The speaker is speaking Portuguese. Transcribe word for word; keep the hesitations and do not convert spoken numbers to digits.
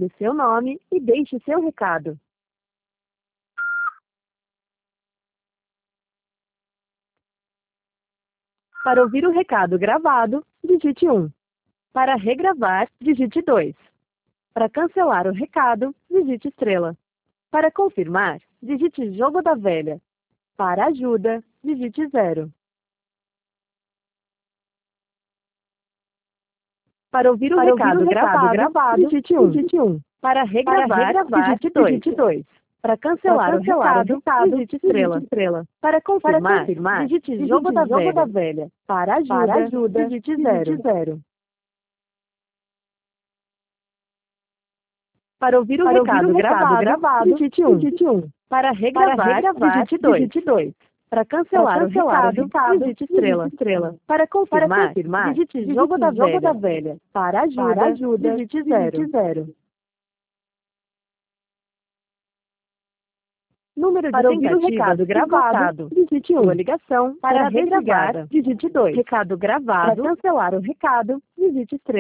Fale seu nome e deixe seu recado. Para ouvir o recado gravado, digite um. Para regravar, digite dois. Para cancelar o recado, digite estrela. Para confirmar, digite jogo da velha. Para ajuda, digite zero. Para ouvir o, Para recado, ouvir o recado gravado, gravado, digite um. digite um. Para regravar, Para regravar, digite dois. digite dois. Para cancelar, Para cancelar o o recado, recado, digite estrela. digite estrela. Para confirmar, Para confirmar, digite digite jogo, da, jogo velha. da velha. Para ajuda, Para ajuda, digite digite zero. zero. Para ouvir o Para recado, ouvir o recado gravado, gravado, digite um. digite um. Para Para regravar, regravar, digite dois. digite dois. Para Para cancelar, cancelar o o recado, recado, digite estrela. digite estrela. Para Para confirmar, confirmar, digite digite jogo, da, jogo velha. da velha. Para ajuda, Para ajuda, digite zero. digite zero. Número de Para ouvir o tentativas recado gravado, gravado, digite um. sua ligação Para será regravar, desligada. digite dois. Recado Para gravado, cancelar o recado, digite estrela.